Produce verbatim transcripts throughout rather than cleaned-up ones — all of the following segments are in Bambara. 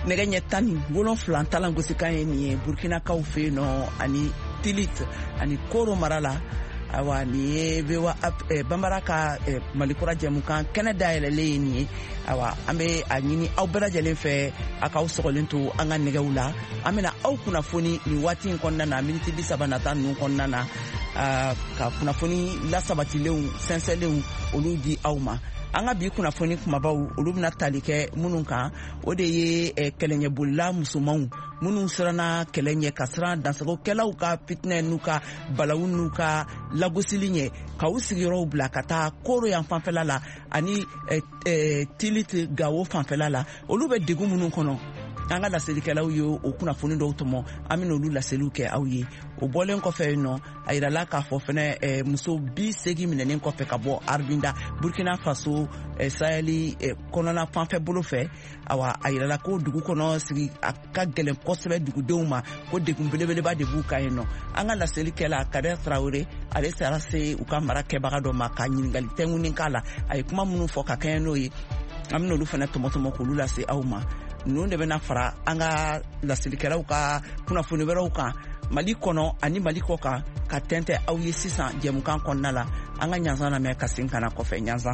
nɛgɛ ɲɛ tan ni wolonfila talan gosikan ye nin ye burkinakaw fɛ yen nɔ ani tilit ani koro mara la. Awa ni ye bewa eh, bambara ka eh, malikura jɛmukan kɛnɛ dayɛlɛlen ye nin ye. Awa an bɛ a ɲini aw bɛɛ lajɛlen fɛ a k'aw sɔgɔlen to an ka nɛgɛw la. An bɛna aw kunnafoni nin waati in kɔnɔna na miniti bi saba nata ninnu kɔnɔna na uh, ka kunnafoni lasabatilenw sɛnsɛnlenw olu di aw ma. An ka bi kunnafoni kumabaw olu bɛna tali kɛ minnu kan o de ye eh, kɛlɛɲɛbolila musomanw minnu siranna kɛlɛ ɲɛ ka siran dansagokɛlaw ka fitinɛ n'u ka balawu n'u ka lagosili ɲɛ ka u sigiyɔrɔw bila ka taa koro yan fanfɛla la ani eh, eh, tilit gawo fanfɛla la. Olu bɛ degun minnu kɔnɔ an ka laselikɛlaw ye o kunnafoni dɔw tɔmɔ an bɛna olu laseliw kɛ aw ye. O bɔlen kɔfɛ yen nɔ a yirala k'a fɔ fɛnɛ eh, muso bi segin minɛnen kɔfɛ ka bɔ Arvinda Burkina Faso eh, Saheli eh, kɔnɔna fanfɛ bolo fɛ. Awa a yirala ko dugu kɔnɔ sigi a ka gɛlɛn kosɛbɛ dugudenw ma ko degun belebeleba de b'u kan yen nɔ. An ka laselikɛla Kader Traoré ale sera se u ka mara kɛbaga dɔ ma ka ɲininkali tɛŋunin k'a la. A ye kuma minnu fɔ ka kɛɲɛ n'o ye an bɛna olu fɛnɛ tɔmɔtɔmɔ k'olu lase aw ma. Ninnu de bɛna fara an ka laselikɛlaw ka kunnafoni wɛrɛw kan Mali kɔnɔ ani Mali kɔ kan ka tɛntɛ aw ye sisan jɛmukan kɔnɔna la. An ka ɲanzan lamɛn ka segin ka na kɔfɛ ɲanzan.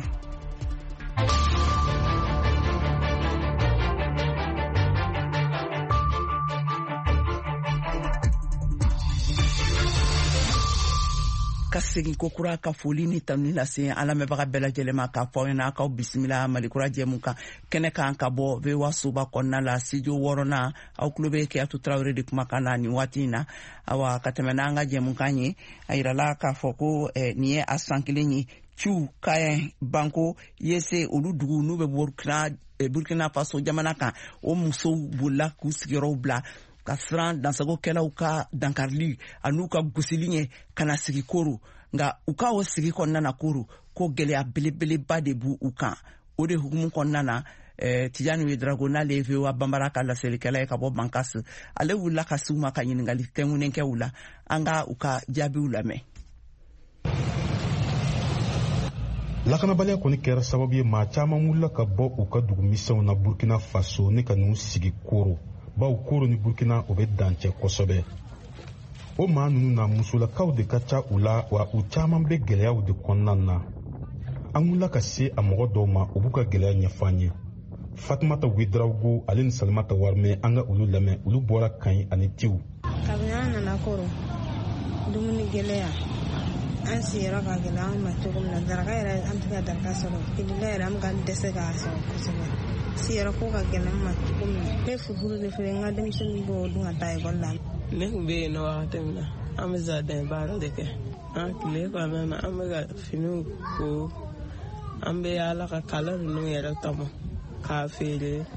Ka segin ko kura ka foli ni tanuni lase an lamɛnbaga bɛɛ lajɛlen ma k'a fɔ aw ɲɛna k'aw bisimila malikura jɛmukan kɛnɛ kan ka bɔ V O A soba kɔnɔna la studio wɔɔrɔnan aw tulo bɛ Keyatu Traoré de kumakan na nin waati in na. Awa ka tɛmɛ n'an ka jɛmukan ye a yirala k'a fɔ ko eh, nin ye a san kelen ye Ciu Kayen Banko Yese olu dugu n'u bɛ Burkina, eh, Burkina Faso jamana kan o musow bolila k'u sigiyɔrɔw bila ka siran dansagokɛlaw ka dankarili an'u ka gosili ɲɛ ka na sigi koro nka u ka o sigi kɔnɔna na koro ko gɛlɛya belebeleba de b'u u kan. O de hukumu kɔnɔna na eh, Tijani Wedrago n'ale ye V O A Bambara ka laselikɛla ye ka bɔ Bankasi ale wulila ka s'u ma ka ɲininkali tɛŋunen kɛ u la. An ka u ka jaabiw lamɛn. Lakanabaliya kɔni kɛra sababu ye maa caman wulila ka bɔ u ka dugumisɛnw na Burkina Faso ne ka n'u sigi koro. Baw koro ni Burkina o bɛ dancɛ kosɛbɛ. O maa ninnu na musolakaw de ka ca u la wa u caman bɛ gɛlɛyaw de kɔnɔna na. An wulila ka se a mɔgɔ dɔw ma u b'u ka gɛlɛya ɲɛf'an ye. Fatumata Wedrago ale ni Salimata Warmɛ an ka olu lamɛn olu bɔra Kayi ani Tiw. Kabini an nana koro dumuni gɛlɛya an siyɔrɔ ka gɛlɛ an ma cogo min na daraka yɛrɛ an tɛ ka daraka sɔrɔ kilila yɛrɛ an ka dɛsɛ k'a sɔrɔ kosɛbɛ. Siyɔrɔ ko ka gɛlɛ an ma cogo min na ne fufuru de filɛ n ka denmisɛnnin b'o dun ka taa ekɔli la. Ne tun bɛ yen nɔ wagati min na an bɛ jardin baara de kɛ an tile kɔnɔna na an bɛ ka finiw ko an bɛ yaala ka kala ninnu yɛrɛ tɔmɔ k'a feere.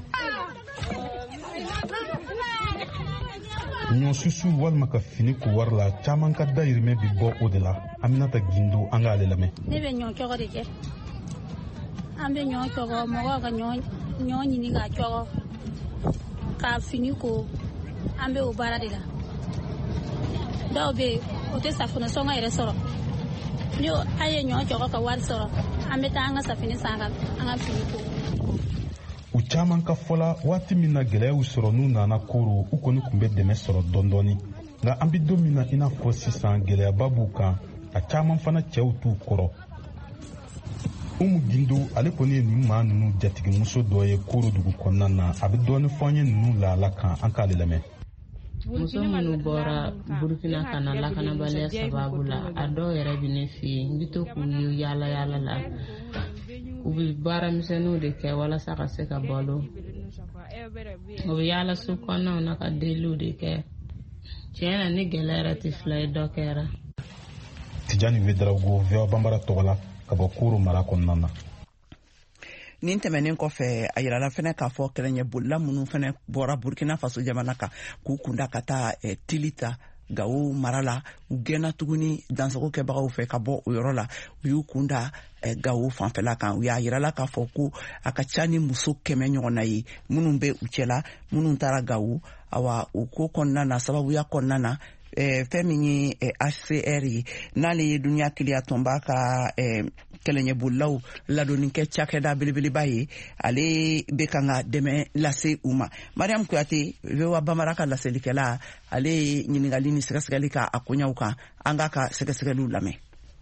Ɲɔsusu walima ka fini ko wari la caman ka dayirimɛ bi bɔ o de la. Aminata Gindo an k'ale lamɛn. Ne bɛ ɲɔ cɔgɔ de kɛ an bɛ ɲɔ cɔgɔ mɔgɔw ka ɲɔ ɲini k'a cɔgɔ k'a fini ko an bɛ o baara de la. Dɔw bɛ yen o tɛ safunɛ sɔngɔ yɛrɛ sɔrɔ ni an ye ɲɔ cɔgɔ ka wari sɔrɔ an bɛ taa an ka safunɛ san an ka fini ko. U caman ka fɔla waati min na gɛlɛyaw sɔrɔ n'u nana koro u kɔni tun bɛ dɛmɛ sɔrɔ dɔɔni nka an bɛ don min na i n'a fɔ sisan gɛlɛyaba b'u kan a caman fana cɛw t'u kɔrɔ. Umu Gindo ale kɔni ye nin maa ninnu jatigimuso dɔ ye koro dugu kɔnɔna na a bɛ dɔɔni fɔ an ye ninnu lahala kan an k'ale lamɛn. Muso minnu bɔra Burkina ka na lakanabaliya sababu la a dɔw yɛrɛ bɛ ne fɛ yen n bɛ to k'u ye yaala yaala la u bɛ baaramisɛnninw de kɛ walasa ka se ka balo u bɛ yaala su kɔnɔnaw na ka deliw de kɛ tiɲɛ na ni gɛlɛya yɛrɛ tɛ fila ye dɔ kɛra. Tijani Wedrago V O A Bambara tɔgɔ la ka bɔ koro mara kɔnɔna na. Nin tɛmɛnen kɔfɛ a yirala fɛnɛ k'a fɔ kɛlɛɲɛbolila minnu fɛnɛ bɔra Burkina Faso jamana kan k'u kunda ka taa eh, Tilita Gawo mara la u gɛnna tuguni dansago kɛbagaw fɛ ka bɔ o yɔrɔ la u y'u kunda eh, Gawo fanfɛla kan u y'a yirala k'a fɔ ko a ka ca ni muso kɛmɛ ɲɔgɔn na ye minnu bɛ u cɛla minnu taara Gawo awa u ko kɔnɔna na sababuya kɔnɔna na eh, fɛn min ye eh, H C R ye n'ale ye duniya kiliya tɔnba ka eh, kɛlɛɲɛbolilaw ladonni kɛ cakɛda belebeleba ye ale bɛ kan ka dɛmɛ lase u ma. Mariam Kuyate V O A Banbara ka laselikɛla ale ye ɲininkali ni sɛgɛsɛgɛli ka a koɲaw kan an ka ka sɛgɛsɛgɛliw lamɛn.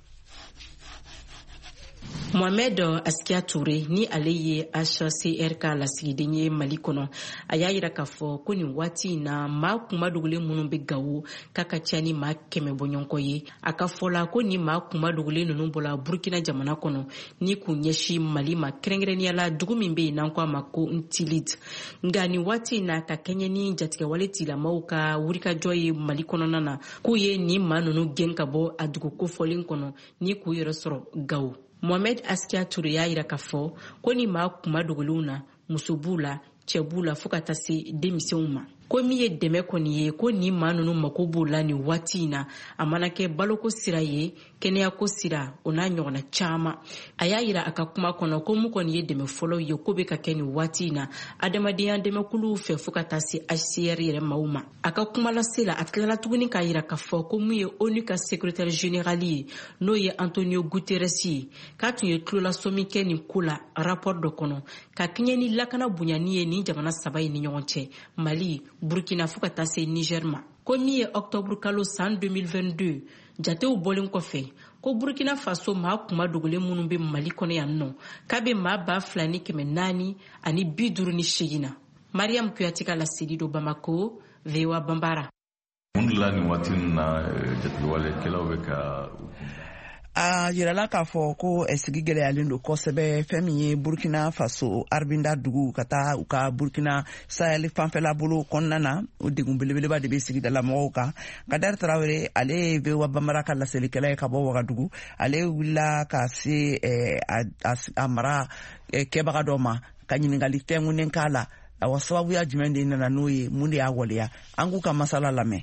Mohamed Askia Touré ni ale ye H C R ka lasigiden ye Mali kɔnɔ a y'a yira k'a fɔ ko nin waati in na maa kuma dogolen minnu bɛ Gawo k'a ka ca ni maa kɛmɛ bɔɲɔgɔnkɔ ye. A ka fɔ la ko nin maa kuma dogolen ninnu bɔra Burkina jamana kɔnɔ ni k'u ɲɛsin Mali ma kɛrɛnkɛrɛnnenya la dugu min bɛ yen n'an ko a ma ko Ntilit. Nka nin waati in na ka kɛɲɛ ni jatigɛwale tilamaw ka wulikajɔ ye Mali kɔnɔna na k'u ye nin maa ninnu gɛn ka bɔ a dugu kofɔlen kɔnɔ ni k'u yɛrɛ sɔrɔ Gawo. Mohamed Askia Touré y'a yira k'a fɔ ko ni maa kuma dogolenw na muso b'u la cɛ b'u la fo ka taa se denmisɛnw ma. Ko min ye dɛmɛ kɔni ye ko ni maa ninnu mako b'u la nin waati in na a mana kɛ baloko sira ye kɛnɛyako sira o n'a ɲɔgɔnna caman. A y'a yira a ka kuma kɔnɔ ko mun kɔni ye dɛmɛ fɔlɔw ye ko bɛ ka kɛ nin waati in na adamadenya dɛmɛkuluw fɛ fo ka taa se H C R yɛrɛ maaw ma. A ka kuma lase la a tilala tuguni k'a yira k'a fɔ ko mun ye ONU ka secrétaire général ye n'o ye Antonio Guterres ye k'a tun ye tulolasomi kɛ nin ko la rapport dɔ kɔnɔ ka kɛɲɛ ni lakana bonyani ye nin jamana saba in ni ɲɔgɔn cɛ Mali, Burkina fo ka taa se Niger ma. Ko min ye octobre kalo san deux mille vingt-deux jatew bɔlen kɔfɛ ko Burkina Faso maa kuma dogolen minnu bɛ Mali kɔnɔ yan nɔ k'a bɛ maa ba fila ni kɛmɛ naani ani bi duuru ni segin na. Mariam Kuyate ka laseli do Bamako, V O A Banbara. Mun la nin waati na jatigɛwale kɛlaw bɛ ka a yirala k'a fɔ ko sigi gɛlɛyalen don kosɛbɛ fɛn min ye Burkina Faso Arbinda dugu ka taa u ka Burkina Sahel fanfɛla bolo kɔnɔna na o degun belebeleba de bɛ sigidala mɔgɔw kan. Kadɛri Tarawele ale ye V O A Banbara ka laselikɛla ye ka bɔ Wagadugu ale wulila ka se a mara kɛbaga dɔ ma ka ɲininkali tɛngunnen k'a la awa sababuya jumɛn de nana n'o ye mun de y'a waleya an k'u ka masala lamɛn.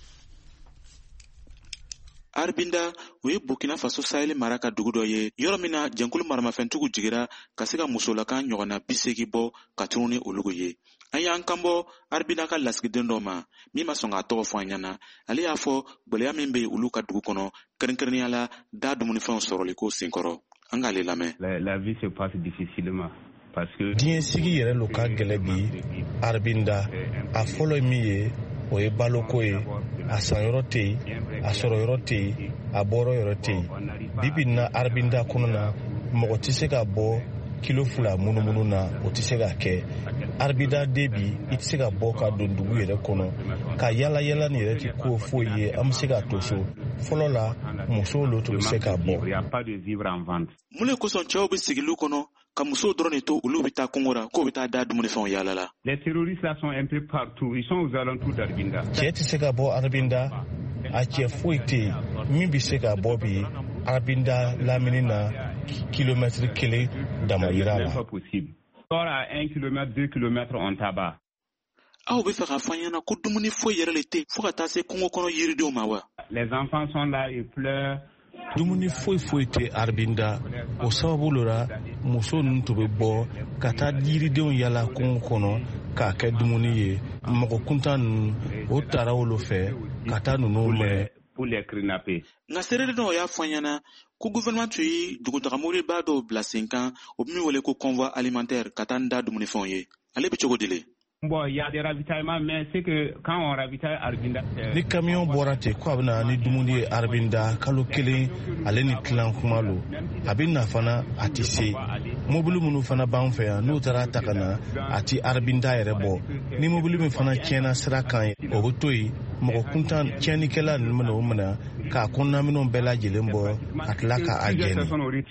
Arbinda o ye Burkina Faso Sahel mara ka dugu dɔ ye yɔrɔ min na jɛnkulu maramafɛntigiw jigira ka se ka musolakan ɲɔgɔnna bi seegin bɔ ka tunu ni olugu ye. An y'an kanbɔ Arbinda ka lasigiden dɔ ma min ma sɔn k'a tɔgɔ fɔ an ɲɛna. Ale y'a fɔ gwɛlɛya min bɛ olu ka dugu kɔnɔ kɛrɛnkɛrɛnnenya la da dumunifɛnw sɔrɔli ko senkɔrɔ. An k'ale lamɛn. La vie se passe difficilement. Diɲɛ sigi yɛrɛ lo ka gɛlɛ bi Arbinda a fɔlɔ ye min ye o ye baloko ye a san yɔrɔ tɛ yen a sɔrɔ yɔrɔ tɛ yen a bɔrɔ yɔrɔ tɛ yen bibi na Arbinda kɔnɔ na mɔgɔ tɛ se ka bɔ kilo fila munumunu na o tɛ se ka kɛ Arbinda de bi i tɛ se ka bɔ ka don dugu yɛrɛ kɔnɔ ka yala yala ni yɛrɛ tɛ ko foyi ye an bɛ se ka to so fɔlɔ la musow lo tun bɛ se ka bɔ. Mun de kosɔn cɛw bɛ sigiliw kɔnɔ ka musow dɔrɔn de to olu bɛ taa kungo la k'o bɛ taa da dumunifɛnw yaala la. Les terroristes là sont un peu partout, ils sont aux alentours d'Arbinda. Cɛ tɛ se ka bɔ Arbinda a cɛ foyi tɛ yen min bɛ se ka bɔ bi Arbinda lamini na kilomètre kelen damayira la. Sort à un kilomètre, deux kilomètres on tabac. Aw bɛ fɛ k'a fɔ an ɲɛna ko dumuni foyi yɛrɛ le tɛ fo ka taa se kungo kɔnɔ yiridenw ma wa. Les enfants sont là et pleurent. Dumuni foyi foyi tɛ Arbinda o sababu la muso ninnu tun bɛ bɔ ka taa yiridenw yala kungo kɔnɔ k'a kɛ dumuni ye mɔgɔ kuntan ninnu o taara olu fɛ ka taa ninnu lɛ. Nka seere dɔw y'a fɔ an ɲɛna ko gouvernement tun ye dugutagamoriba dɔw bila sen kan o bɛ min wele ko convoi alimentaire ka taa n da dumunifɛnw ye ale bɛ cogo di le. Bon, il y a des ravitaillements, mais c'est que quand on ravitaille Arbinda... Ni camion bɔra ten ko a bɛ na ni dumuni ye Arbinda kalo kelen ale ni tilan kuma lo a bɛ na fana a tɛ se mobili minnu fana b'an fɛ yan n'u taara ta ka na a tɛ Arbinda yɛrɛ bɔ ni mobili min fana tiɲɛna sira kan ye o bɛ to yen mɔgɔ kuntan tiɲɛnikɛla ninnu bɛna o minɛ k'a kɔnɔnaminɛw bɛɛ lajɛlen bɔ ka tila k'a gɛnɛ.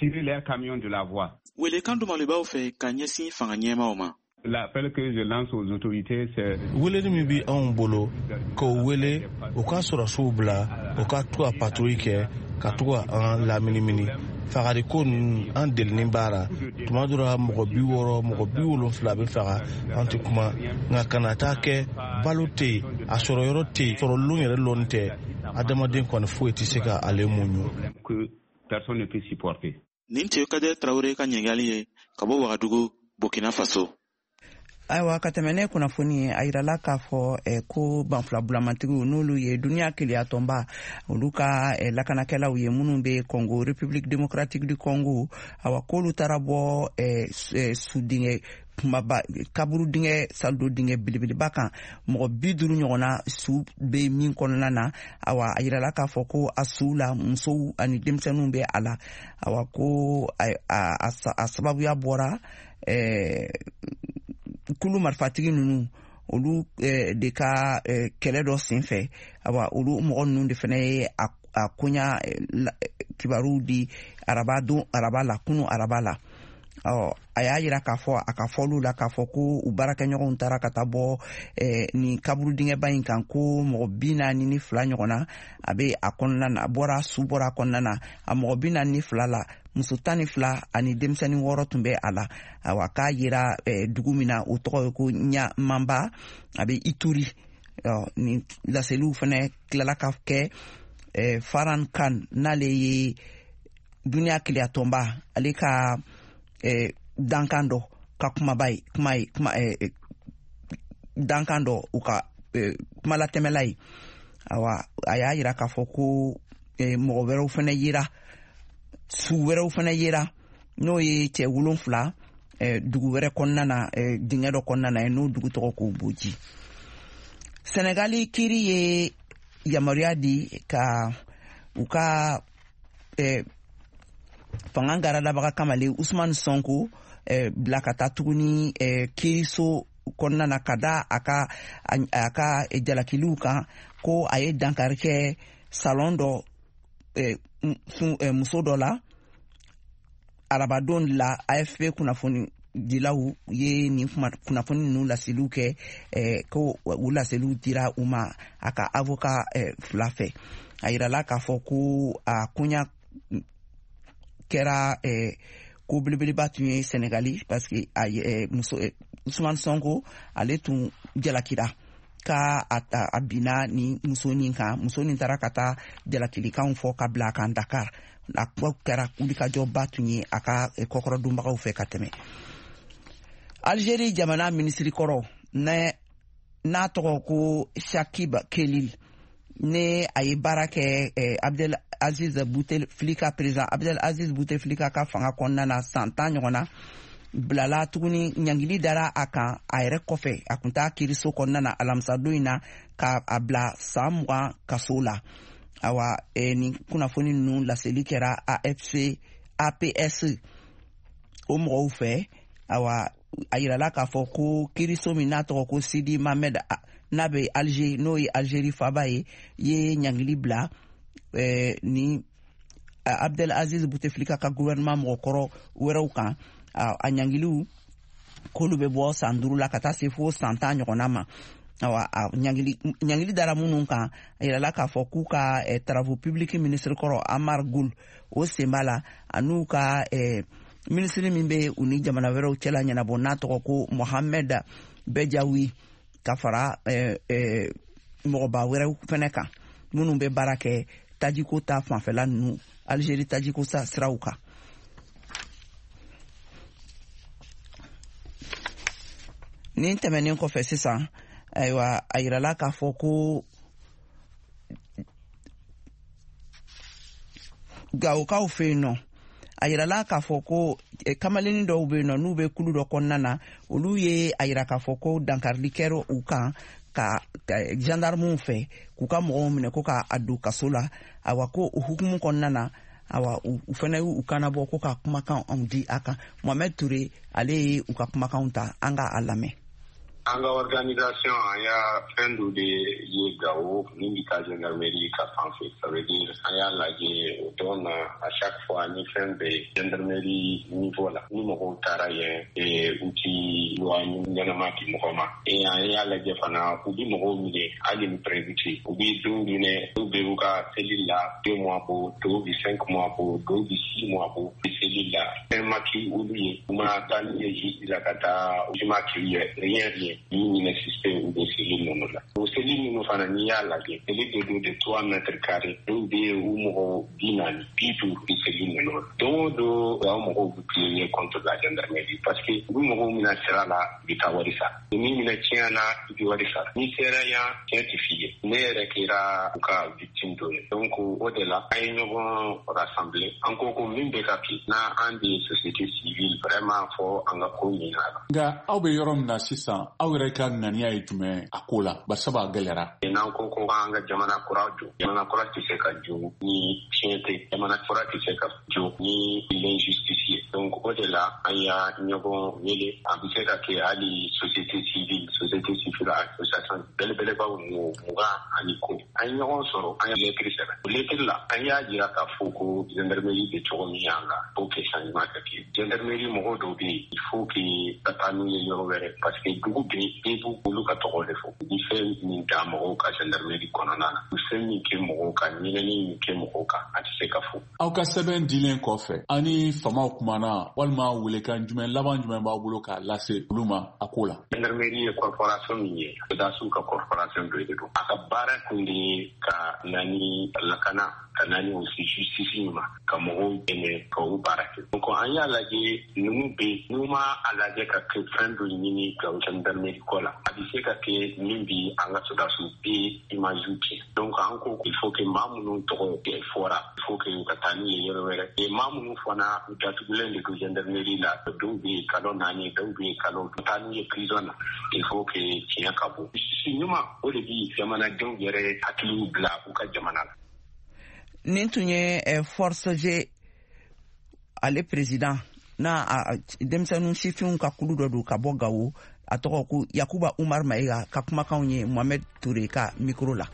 Welekan dɔ mali b'aw fɛ ka ɲɛsin fanga ɲɛmaaw ma. L'appel que je lance aux autorités, c'est... Wele min bi anw bolo k'o wele o ka sɔrɔsiw bila o ka to ka patrouille kɛ ka to ka an laminimini fagari ko ninnu an delinin baara tuma dɔ la mɔgɔ bi wɔɔrɔ mɔgɔ bi wolonfila bɛ faga an tɛ kuma nka kana taa kɛ balo tɛ yen a sɔrɔ yɔrɔ tɛ yen sɔrɔlon yɛrɛ lɔn tɛ adamaden kɔni foyi tɛ se ka ale muɲu. Personne ne peut supporter. Nin tɛ Kadɛri Tarawele ka ɲininkali ye ka bɔ Wagadugu, Burkina Faso. Aiwa ka tɛmɛne kunnafoni a yirala k'a fɔ eh, ko banfula bulamantigiw n'olu ye duniya keleya tɔnba olu ka eh, lakanakɛlaw ye minnu be Congo République démocratique du Congo awa k'olu taara bɔ eh, eh, sudingɛ kumaba kaburu dingɛ saldo dingɛ belebeleba kan mɔgɔ bi duuru ɲɔgɔnna su be min kɔnɔna na awa a yirala k'a fɔ ko a su la musow ani denmisɛnninw be a la awa ko a, a, a, a sababuya bɔra eh, kulu marifatigi nunu olu eh, de ka eh, kɛlɛ dɔ senfɛ awa olu mɔgɔ nunu de fana ye a, a koɲa eh, kibaru di araba don araba la kunu araba la ɔ a y'a yira k'a fɔ a ka fɔlu la k'a fɔ ko u baarakɛɲɔgɔnw taara ka taa bɔ eh, nin kaburu dingɛba in kan ko mɔgɔ bi naani ni fila ɲɔgɔnna a be a kɔnɔna na a bɔra su bɔra a kɔnɔna na a mɔgɔ bi naani ni fila la muso tan ni fila ani denmisɛnnin wɔɔrɔ tun bɛ a la awa k'a yira eh, dugu min na o tɔgɔ ye ko ɲamanba a be ituri ɔ ni laseliw fana tilala ka kɛ eh, faran kan n'ale ye duniya keleya tɔnba ale ka eh, dankan dɔ ka kumaba ye kuma ye kuma eh, dankan dɔ u ka eh, kuma latɛmɛla ye awa a y'a yira k'a fɔ ko eh, mɔgɔ wɛrɛw fana yira su wɛrɛw fana yera n'o ye cɛ wolonfila eh, dugu wɛrɛ kɔnɔna na eh, dingɛ dɔ kɔnɔna na n'o dugu tɔgɔ ko Boji. Senegali kiri ye yamaruya di ka u ka eh, fanga garalabaga kamale Usman Sonko eh, bila ka taa tuguni eh, kiriso kɔnɔna na ka da a ka a ka eh, jalakiliw kan ko a ye dankari kɛ salon dɔ eh, muso dɔ la arabadon la A F P kunnafoni dilaw ye ni kunnafoni ninnu laseliw kɛ eh, ko u laseliw dira u ma a ka avocat eh, fila fɛ a yirala k'a fɔ ko a koɲa kɛra eh, ko belebeleba tun ye Senegali parce que a eh, muso eh, Usman Sonko ale tun jalakira ka a, a, a bina ni muso nin kan muso nin taara ka taa jalakilikanw fɔ ka bila a kan Dakar a kuma kɛra wulikajɔba tun ye a ka eh, kɔkɔrɔ donbagaw fɛ ka tɛmɛ. Algérie jamana minisiri kɔrɔ n'a tɔgɔ ko Shakib Kelil ne a ye baara kɛ eh, Abdel Aziz Bouteflika président Abdel Aziz Bouteflika ka fanga kɔnɔna na san tan ɲɔgɔnna bilala tuguni ɲangili dara a kan a yɛrɛ kɔfɛ a kun t'a kiriso kɔnɔna na alamisadon in na ka a bila san mugan kaso la awa eh, ni kunnafoni ninnu laseli kɛra A F C A P S o mɔgɔw fɛ awa a yirala k'a fɔ ko kiriso min n'a tɔgɔ ko Sidi Mohamed n'a bɛ Alger n'o ye Algérie faba ye ye ɲangili bila eh, ni Abdel Aziz Bouteflika ka gouvernement mɔgɔkɔrɔ wɛrɛw kan a ɲangiliw k'olu bɛ bɔ san duuru la ka taa se fo san tan ɲɔgɔnna ma awa a ɲangili ɲangili dara minnu kan a yirala k'a fɔ k'u ka eh, travaux publics ministre kɔrɔ Amar Goul o sen b'a la a n'u ka eh, minisiri min bɛ u ni jamana wɛrɛw cɛla ɲɛnabɔ n'a tɔgɔ ko Mohamed Bejawi ka fara eh, eh, mɔgɔba wɛrɛw fɛnɛ kan minnu bɛ baara kɛ tajiko ta fanfɛla ninnu Algérie tajiko sa siraw kan. Nin tɛmɛnen kɔfɛ sisan ayiwa a yirala k'a fɔ ko Gawokaw fɛ yen nɔ a yirala k'a fɔ ko eh, kamalennin dɔw bɛ yen nɔ n'u bɛ kulu dɔ kɔnɔna na olu ye a yira k'a fɔ ko dankarili kɛra u kan ka, ka gendarmew fɛ k'u ka mɔgɔw minɛ ko ka a don kaso la awa ko o hukumu kɔnɔna na awa u fana y'u kanabɔ ko ka kumakan anw di a kan Mohamed Touré ale ye u ka kumakanw ta an ka a lamɛn. An ka organisation an y'a fɛn dɔ de ye Gawo min bɛ taa gendarmerie ka fan fɛ ça veut dire an y'a lajɛ o don na à chaque fois ni fɛn bɛ gendarmerie niveau la ni mɔgɔw taara yen u ti loi ɲɛnama di mɔgɔ ma et an y'a lajɛ fana u bɛ mɔgɔw minɛ hali ni prévu u bɛ dɔw minɛ dɔw bɛ u ka cellule la deux mois bo dɔw bɛ cinq mois bo dɔw bɛ six mois bo cellule la fɛn ma k'i olu ye u mana taa ni ye juge la ka taa u ma k'i ye rien rien ye ni n'existe ou des cellules non là o cellules non fana ni ya lajɛ cellules de de trois mètres carrés dɔw bɛ yen u mɔgɔ bi naani bi duuru ni cellules ninnu don o don aw mɔgɔw bɛ plier contre la gendarmerie parce que u mɔgɔw mina sira la bi taa wari sara ni mina tiɲɛ na i bɛ wari sara ni sera yan tiɲɛ tɛ f'i ye ne yɛrɛ kɛra u ka victime dɔ ye donc o de la an ye ɲɔgɔn rassembler an ko ko min bɛ ka kɛ na an de société civile vraiment fɔ an ka ko ɲini a la. Nka aw bɛ yɔrɔ min na sisan aw yɛrɛ ka ŋaniya ye jumɛn a ko la barisa a gɛlɛyara. n'an ko ko an ka jamana kura jɔ jamana kura tɛ se ka jɔ ni tiɲɛ tɛ jamana kura tɛ se ka jɔ ni l'injustice ye donc o de la an y'a ɲɔgɔn wele a bɛ se ka kɛ hali société civile société civile association belebelebaw mugan ani ko an ye ɲɔgɔn sɔrɔ an ye lettre sɛbɛn o lettre la an y'a jira k'a fɔ ko gendarmerie bɛ cogo min y'an kan pour que changement ka kɛ gendarmerie mɔgɔ dɔw bɛ yen il faut que ka taa n'u ye yɔrɔ wɛrɛ parce que dugu bɛ yen e b'u olu ka tɔgɔ de fɔ ni fɛn min da mɔgɔw ka gendarmerie kɔnɔna na ni fɛn min kɛ mɔgɔw kan ɲinɛni min kɛ mɔgɔw kan a tɛ se ka fɔ. Aw ka sɛbɛn dilen kɔfɛ ani famaw kumana walima welekan jumɛn laban jumɛn b'aw bolo k'a lase olu ma a ko la. gendarmerie ye corporation min ye sodasiw ka corporation dɔ de don a ka baara kun de ye ka na ni lakana ka na ni aussi justice ma ka mɔgɔw dɛmɛ ka o baara kɛ donc an y'a lajɛ numu bɛ n'u ma a lajɛ ka kɛ fɛn dɔ ɲini ka gendarmerie kɔ la a bɛ se ka kɛ min bi an ka sodasiw bɛ image tiɲɛ donc an ko il faut que maa minnu tɔgɔ fɔra il faut que ka taa n'u ye yɔrɔ wɛrɛ et maa minnu fana u datugulen de don gendarmerie la dɔw bɛ yen kalo naani dɔw bɛ yen kalo taa n'u ye prison na il faut que tiɲɛ ka bɔ justice ɲuman o de bi jamanadenw yɛrɛ hakiliw bila u ka jamana la. nin tun ye force G ale président na denmisɛnninw sifinw ka kulu dɔ don ka bɔ Gawo a tɔgɔ ko Yakuba Umar Mayiga ka kumakanw ye Mohamed Touré ka micro la.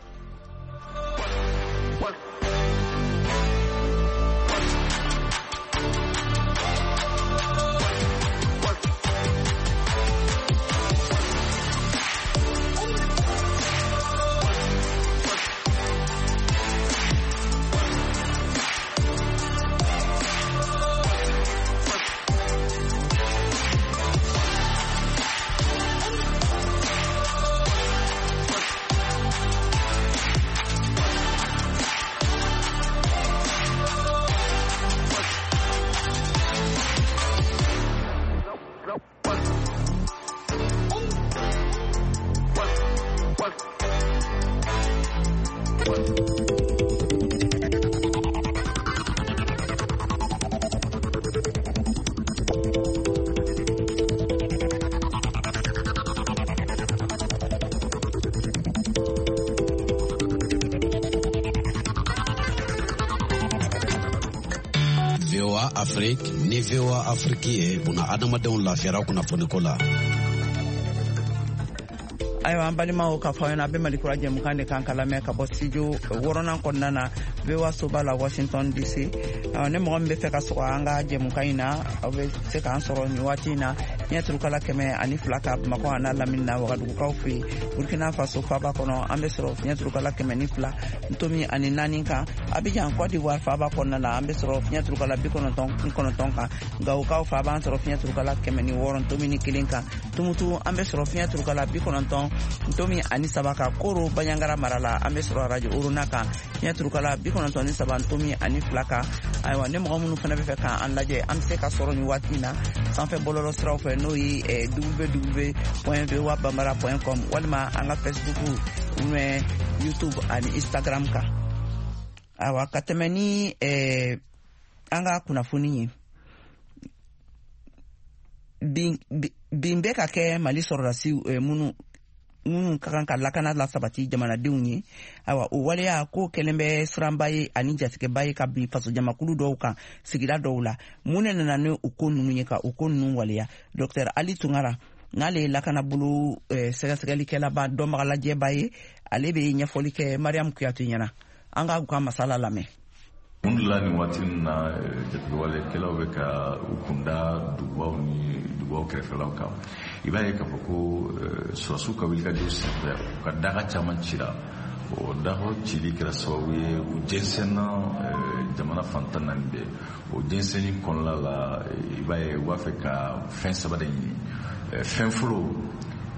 Afrique ni V O A Afrique ye buna adamadenw lafiyara kunnafoniko la. Ayiwa an balimaw ka fɔ ɲɛna a bɛ Malikura jɛmukan de kan ka lamɛn ka bɔ studio wɔɔrɔnan kɔnɔna na V O A soba la Washington D C. Ne mɔgɔ min bɛ fɛ ka sɔgɔ an ka jɛmukan in na aw bɛ se k'an sɔrɔ nin waati in na ɲɛturukala kɛmɛ ani fila ka Bamakɔ a n'a lamini na Wagadugukaw fɛ yen Burkina Faso faaba kɔnɔ an bɛ sɔrɔ ɲɛturukala kɛmɛ ni fila ntomi ani naani kan Abidjan Côte d'Ivoire faaba kɔnɔna la an bɛ sɔrɔ ɲɛturukala bi kɔnɔntɔn ni kɔnɔntɔn kan Gawokaw faaba an sɔrɔ ɲɛturukala kɛmɛ ni wɔɔrɔ ntomi ni kelen kan Tumutu an bɛ sɔrɔ ɲɛturukala bi kɔnɔntɔn ntomi ani saba kan Koro Banyangara mara la an bɛ sɔrɔ radio Orona kan ɲɛturukala bi kɔnɔntɔn ni saba ntomi ani fila kan ayiwa ne mɔgɔ minnu fana bɛ fɛ k'an lajɛ an bɛ se ka sɔrɔ nin waati in na sanfɛ bɔlɔlɔ siraw fɛ n'o ye w w w point v o a bambara point com walima an ka Facebook ou YouTube ani Instagram kan ayiwa ka tɛmɛ ni an ka kunnafoni ye bin bɛ ka kɛ Mali sɔrɔdasi minnu minnu ka kan ka lakana la sabati jamanadenw ye ayiwa o waleya ko kɛlen bɛ siranba ye ani jatigɛba ye ka bin fasojamakulu dɔw kan sigida dɔw la mun de nana ni o ko ninnu ye ka o ko ninnu waleya Docteur Ali Tunkara n'ale ye lakanabolo sɛgɛsɛgɛlikɛlaba dɔnbagalajɛba ye ale bɛ ɲɛfɔli kɛ Mariam Kuyate ɲɛna an ka u ka masala lamɛn. Mun la ni waati na jatigɛwalekɛlaw bɛ ka u kunda dugubaw ni dugubaw kɛrɛfɛlaw kan i b'a ye k'a fɔ ko sɔrɔsiw ka wulikajɔ senfɛ u ka daga caman cira o daga cili kɛra sababu ye u jɛnsɛnna jamana fantan naani bɛɛ o jɛnsɛnni kɔnɔna la i b'a ye u b'a fɛ ka fɛn saba de ɲini fɛn fɔlɔ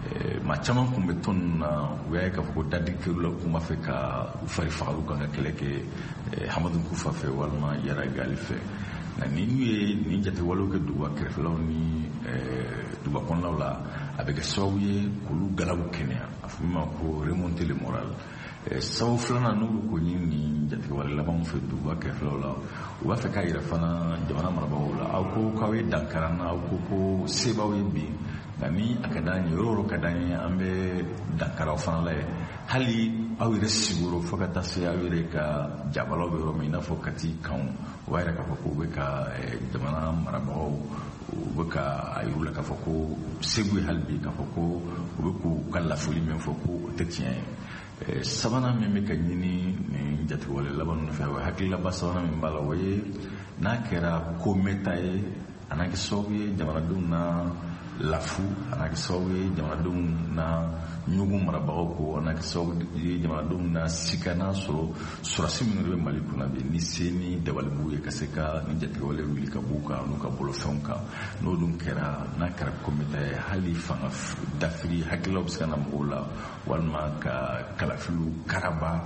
maa caman kun bɛ tɔn na u y'a ye k'a fɔ ko dadikɛlaw la kun b'a fɛ ka u fari fagalu kan ka kɛlɛ kɛ Hamadu Kufa fɛ walima Yara Gali fɛ nka ni n'u ye nin jatewalew kɛ duguba kɛrɛfɛlaw ni duguba kɔnɔnaw la a bɛ kɛ sababu ye k'olu galabu kɛnɛya a fɔ min ma ko remonter le moral sababu filanan n'olu ko ni nin jatewale labanw fɛ duguba kɛrɛfɛlaw la u b'a fɛ k'a yɛrɛ fana jamana marabagaw la aw ko k'aw ye dankara na aw ko ko sebaw ye bi nka ni a ka d'an ye yɔrɔ yɔrɔ ka d'an ye an bɛ dankaraw fana la ye hali aw yɛrɛ sigiyɔrɔ fo ka taa se aw yɛrɛ ka jabalaw bɛ yɔrɔ min i n'a fɔ Kati kanw o b'a yɛrɛ k'a fɔ k'u bɛ ka jamana marabagaw u bɛ ka a yiru la k'a fɔ ko segu ye hali bi k'a fɔ ko u bɛ k'u ka lafuli min fɔ ko o tɛ tiɲɛ ye sabanan min bɛ ka ɲini nin jatewale laban ninnu fɛ o hakililaba sabanan min b'a la o ye n'a kɛra ko mɛnta ye a n'a kɛ sababu ye jamanadenw na lafu a n'a kɛ sababu ye jamanadenw na ɲugun marabagaw ko a n'a kɛ sababu ye jamanadenw na sika n'a sɔrɔ sɔrɔsi minnu bɛ Mali kunna bi ni se ni dabalibugu ye ka se ka nin jatigɛwale wuli ka b'u kan n'u ka bolofɛnw kan n'o dun kɛra n'a kɛra komita ye hali fanga dafiri hakililaw bɛ se ka na mɔgɔw la walima ka kalafiliw karaba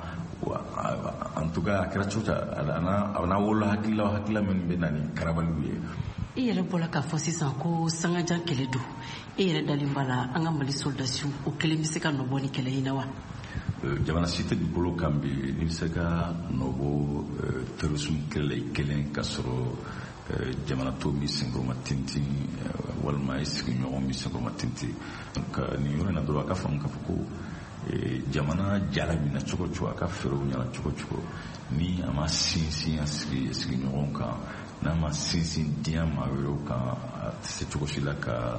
en tout cas a kɛra cogo a n'a wolola hakililaw hakilila minnu bɛ na ni karabaliw ye. I yɛrɛ bɔra k'a fɔ sisan ko sangajan kɛlɛ don e yɛrɛ dalen b'a la an ka Mali soldasiw o kelen bɛ se ka nɔbɔ ni kɛlɛ in na wa? Jamana si tɛ dugukolo kan bi ni bɛ se ka nɔbɔ terrorisme kɛlɛ kelen ka sɔrɔ jamana tɔw mi senkɔrɔ ma tintin walima i sigiɲɔgɔn mi senkɔrɔ ma tintin nin yɔrɔ in na dɔrɔn a ka faamu k'a fɔ ko jamana jala min na cogo cogo a ka fɛɛrɛw ɲɛna cogo cogo ni a ma sinsin a sigi sigiɲɔgɔn kan n'a ma sinsin diɲɛ maa wɛrɛw kan a tɛ se cogo si la ka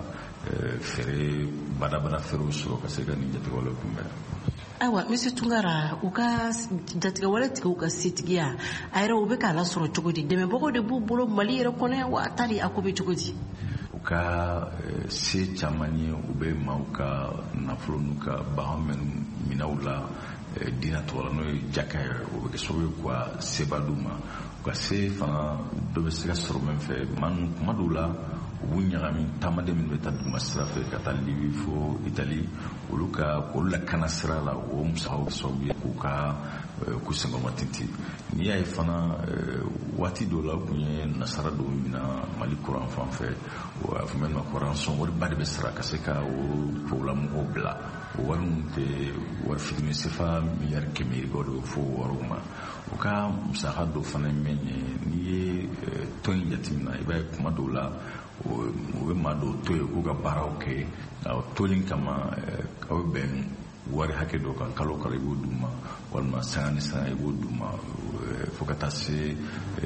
fɛɛrɛ badabada fɛɛrɛw sɔrɔ ka se ka nin jatigɛwale kunbɛn. Ayiwa Monsieur Tunkara u ka jatigɛwale tigiw ka setigiya a yɛrɛ u bɛ k'a lasɔrɔ cogo di dɛmɛbagaw de b'u bolo Mali yɛrɛ kɔnɔ yan wa a ta de a ko bɛ cogo di? U ka se caman ye u bɛ maaw ka nafolo n'u ka bagan minɛw la diinɛ tɔgɔ la n'o ye jaka ye o bɛ kɛ sababu ye k'u seba d'u ma u ka se fana dɔ bɛ se ka sɔrɔ min fɛ maa ninnu kuma dɔw la u b'u ɲagami taamaden minnu bɛ taa duguma sira fɛ ka taa Libi fo Itali olu ka olu lakana sira la o musakaw bɛ sababu ye k'u ka k'u senkɔrɔma tintin n'i y'a ye fana waati dɔw la u tun ye nasara dɔw minɛ Mali kuran fan fɛ a fɔ ma ko rançon wariba de bɛ sara ka se ka o tubabulamɔgɔw bila o wari ninnu tɛ wari fitinin sefa miliyari kɛmɛ yirikaw de bɛ fɔ o wariw ma u ka musaka dɔw fana ye min ye n'i ye tɔn in jateminɛ i b'a ye kuma dɔw la o bɛ maa dɔw to yen k'u ka baaraw kɛ o tolen kama aw bɛ bɛn wari hakɛ dɔ kan kalo kalo i b'o d'u ma walima sanga ni sanga i b'o d'u ma fo ka taa se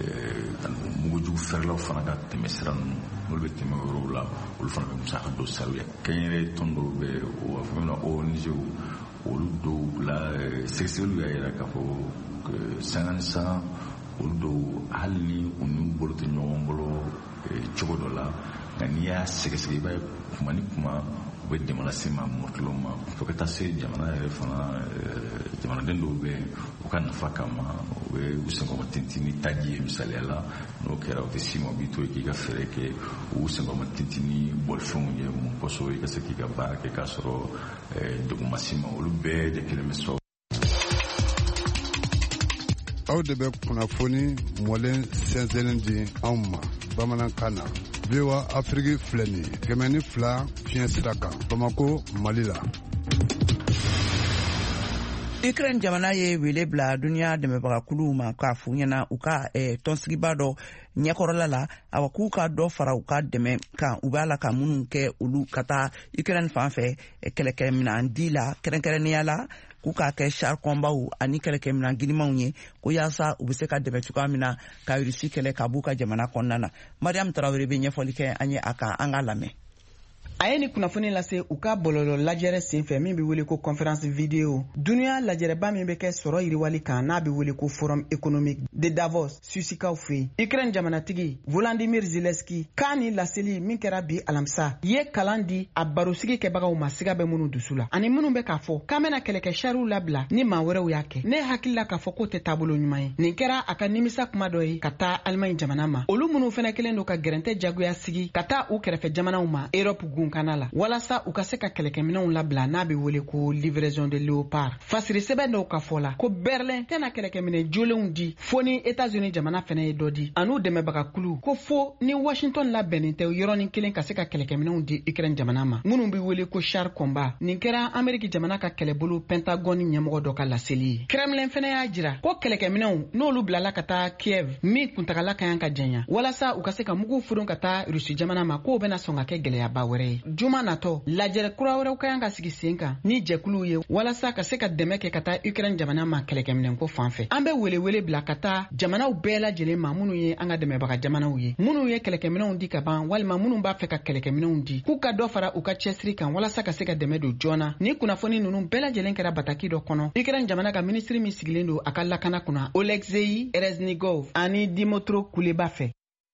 mugujugu fɛrɛlaw fana ka tɛmɛ sira ninnu n'olu bɛ tɛmɛ yɔrɔw la olu fana bɛ musaka dɔw sara u ye kɛnyɛrɛye tɔn dɔw bɛ o b'a fɔ min ma O N G olu dɔw la sɛgɛsɛgɛliw y'a jira k'a fɔ sanga ni sanga olu dɔw hali ni u n'u bolo tɛ ɲɔgɔn bolo cogo dɔ la nka n'i y'a sɛgɛsɛgɛ i b'a ye kuma ni kuma u bɛ dɛmɛ lase maa mɔkiliw ma fo ka taa se jamana yɛrɛ fana jamanaden dɔw bɛ u ka nafa kama u bɛ u senkɔrɔma tintin ni taji ye misaliya la n'o kɛra o tɛ si ma o b'i to yen k'i ka fɛɛrɛ kɛ u senkɔrɔma tintin ni bolifɛnw ye mun kɔsɔn i ka se k'i ka baara kɛ k'a sɔrɔ degun ma si ma olu bɛɛ de kelen bɛ sɔrɔ. aw de bɛ kunnafoni mɔlen sɛnsɛnnen di anw ma bamanankan na V O A Afiriki filɛ nin ye kɛmɛ ni fila fiɲɛ sira kan Bamako Mali la. Ukraine jamana ye wele bila duniya dɛmɛbagakuluw ma k'a f'u ɲɛna u ka tɔnsigiba dɔ ɲɛkɔrɔla la awa k'u ka dɔ fara u ka dɛmɛ kan u b'a la ka minnu kɛ olu ka taa Ukraine fan fɛ kɛlɛkɛminan di la kɛrɛnkɛrɛnnenya la k'u k'a kɛ char kɔnbaw ani kɛlɛkɛminan girimanw ye ko yaasa u bɛ se ka dɛmɛ cogoya min na ka Rusi kɛlɛ ka b'u ka jamana kɔnɔna na. Mariam Tarawele bɛ ɲɛfɔli kɛ an ye a kan an ka lamɛn. A ye ni kunnafoni lase u ka bɔlɔlɔ lajɛrɛ senfɛ min bɛ wele ko conférence vidéo duniya lajɛrɛba min bɛ kɛ sɔrɔ yiriwali kan n'a bɛ wele ko forum économique de Davos susikaw fɛ Ukraine jamanatigi Volodymyr Zelensky k'a ni laseli min kɛra bi alamisa ye kalan di a barosigi kɛbagaw ma siga bɛ minnu dusu la ani minnu bɛ k'a fɔ k'an bɛna kɛlɛkɛ chariw labila ni maa wɛrɛw y'a kɛ ne hakili la k'a fɔ k'o tɛ taabolo ɲuman ye nin kɛra a ka nimisa kuma dɔ ye ka taa Allemagne jamana ma olu minnu fana kelen don ka gɛrɛntɛ jagoya sigi ka taa u kɛrɛfɛ jamanaw ma Europe gun mun kana la walasa u ka se ka kɛlɛkɛminɛnw labila n'a bɛ wele ko livraison de léopard fasiri sɛbɛn dɔw ka fɔ la ko Berlin tɛna kɛlɛkɛminɛ jolenw di fo ni États-Unis jamana fɛnɛ ye dɔ di an'u dɛmɛbaga kulu ko fo ni Washington labɛnnen tɛ yɔrɔnin kelen ka se ka kɛlɛkɛminɛnw di Ukraine jamana ma minnu bɛ wele ko char combat nin kɛra Amérique jamana ka kɛlɛbolo Pentagone ɲɛmɔgɔ dɔ ka laseli ye Kremlin fɛnɛ y'a jira ko kɛlɛkɛminɛnw n'olu bilala ka taa Kiev min kuntagala ka yan ka janya walasa u ka se ka mugu furun ka taa Rusi jamana ma k'o bɛna sɔn ka kɛ gɛlɛyaba wɛrɛ ye juma natɔ lajɛrɛ kura wɛrɛw ka yan ka sigi sen kan ni jɛkuluw ye walasa ka se ka dɛmɛ kɛ ka taa Ukraine jamana ma kɛlɛkɛminɛnko fan fɛ an bɛ welewele bila ka taa jamanaw bɛɛ lajɛlen ma minnu ye an ka dɛmɛbaga jamanaw ye minnu ye kɛlɛkɛminɛnw di ka ban walima minnu b'a fɛ ka kɛlɛkɛminɛnw di k'u ka dɔ fara u ka cɛsiri kan walasa ka se ka dɛmɛ don joona ni kunnafoni ninnu bɛɛ lajɛlen kɛra bataki dɔ kɔnɔ Ukraine jamana ka minisiri min sigilen don a ka lakana kunna Oleksiy Reznigov ani Dimitro Kuleba fɛ.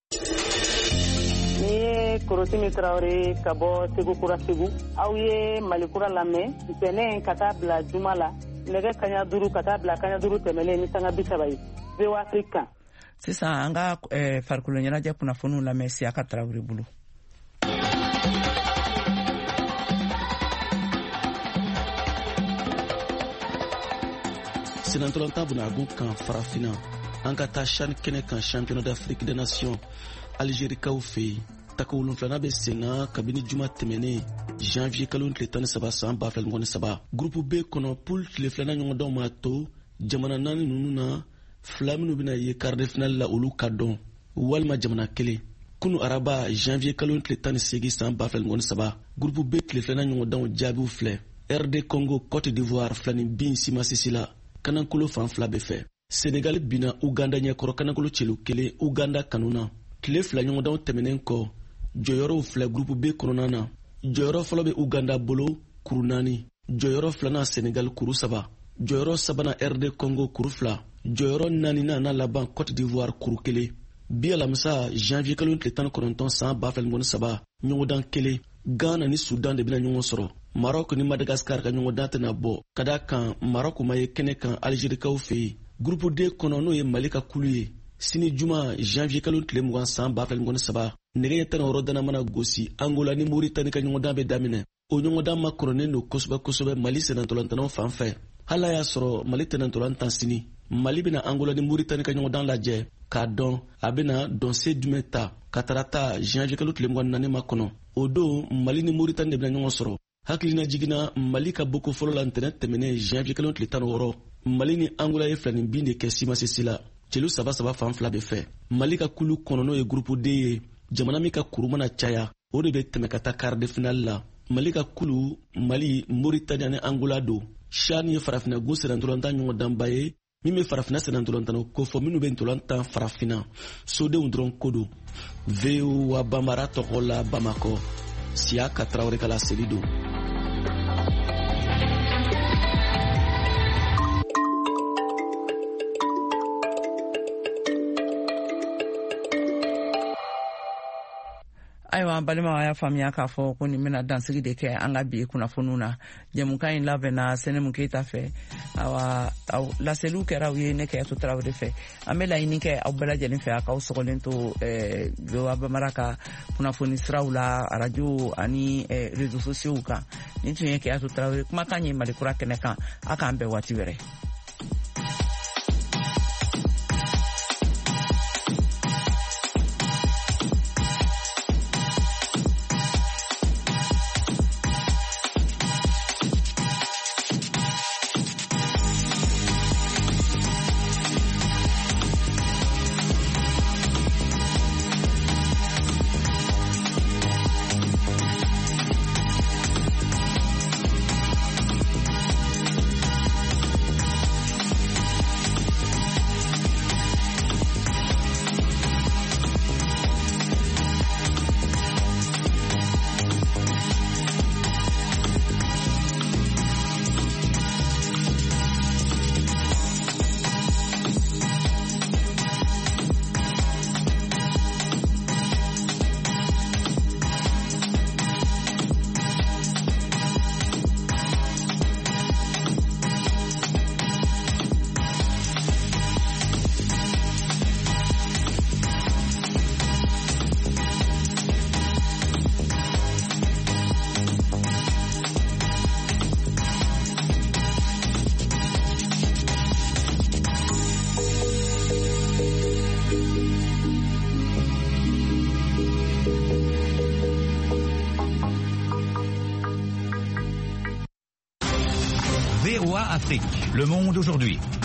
Ni ye Korosini Traoré ka bɔ Segu Kura Segu aw ye Malikura lamɛn ntɛnɛn ka taa bila juma la nɛgɛ kaɲa duuru ka taa bila kaɲa duuru tɛmɛlen ni sanga bi saba ye V O A Afrique kan. Sisan an ka farikolo ɲɛnajɛ kunnafoniw lamɛn Siyaka Traoré bolo. Senatolanta bunagun kan farafina an ka taa CHAN kɛnɛ kan championnat d'Afrique des Nations Algérie kaw fɛ yen taka wolonfilana bɛ sen na kabini juma tɛmɛnen janvier kalo tile tan ni saba san ba fila ni saba groupe B kɔnɔ poule tile filana ɲɔgɔndanw ma to jamana naani ninnu na fila minnu bɛna ye quart de finale la olu ka dɔn walima jamana kelen kunu araba janvier kalo tile tan ni segin san ba fila ni saba groupe B tile filana ɲɔgɔndanw jaabiw filɛ R D Congo Côte d'Ivoire filani bin simasisi la kanankolo fan fila bɛ fɛ Sénégal bina Uganda ɲɛkɔrɔ kanankolo cɛlu kelen Uganda kanuna tile fila ɲɔgɔndanw tɛmɛnen kɔ jɔyɔrɔw filɛ groupe B kɔnɔna na jɔyɔrɔ fɔlɔ bɛ Uganda bolo kuru naani jɔyɔrɔ filanan Sénégal kuru saba jɔyɔrɔ sabanan R D Congo kuru fila jɔyɔrɔ naaninan n'a laban Côte d'Ivoire kuru kelen bi alamisa janvier kalo tile tan ni kɔnɔntɔn san ba fila ni saba ɲɔgɔndan kelen Ghana ni Sudan de bɛna ɲɔgɔn sɔrɔ Maroc ni Madagascar ka ɲɔgɔndan tɛna bɔ ka d'a kan Maroc ma ye kɛnɛ kan Algérikaw fɛ yen groupe D kɔnɔ n'o ye Mali ka kulu ye sini juma janvier kalo tile mugan san ba fila ni saba nɛgɛ ɲɛ tan ni wɔɔrɔ dana mana gosi Angola ni Mauritanie ka ɲɔgɔndan bɛ daminɛ o ɲɔgɔndan ma kɔrɔnen don kosɛbɛ kosɛbɛ Mali senatolantanaw fan fɛ hali y'a sɔrɔ Mali tenantolantan sini Mali bɛna Angola ni Mauritanie ka ɲɔgɔndan lajɛ k'a dɔn a bɛna dɔnse jumɛn ta ka tarata janvier kalo tile mugan naani ma kɔnɔ o don Mali ni Mauritanie de bɛna ɲɔgɔn sɔrɔ hakilina jiginna Mali ka boko fɔlɔ la ntɛnɛn tɛmɛnen janvier kalo tile tan ni wɔɔrɔ Mali ni Angola ye filani bin de kɛ simasisi la cɛlu saba saba fan fila bɛ fɛ Mali ka kulu kɔnɔ n'o ye groupe D ye jamana min ka kuru mana caya o de bɛ tɛmɛ ka taa quart de finale la Mali ka kulu Mali Mauritanie ani Angola don CHAN ye farafina gun senatolantan ɲɔgɔndanba ye min bɛ farafina senatolantanaw kofɔ minnu bɛ ntolantan farafina sodenw dɔrɔn ko don V O A Bambara tɔgɔ la Bamakɔ Siyaka Traoré ka laseli don. Ayiwa balima y'a faamuya k'a fɔ ko nin bɛna dansigi de kɛ an ka bi kunnafoniw na jɛmukan in labɛnna Sɛnɛmu Keyita fɛ awa laseliw kɛra u ye ne Kɛyatu Tarawele fɛ an bɛ laɲini kɛ aw bɛɛ lajɛlen fɛ a k'aw sɔgɔlen to V O A Bambara ka kunnafoni siraw la radio ani réseaux sociaux kan nin tun ye Kɛyatu Tarawele kumakan ye Malikura kɛnɛ kan a k'an bɛn waati wɛrɛ. Afrique, Le Monde aujourd'hui.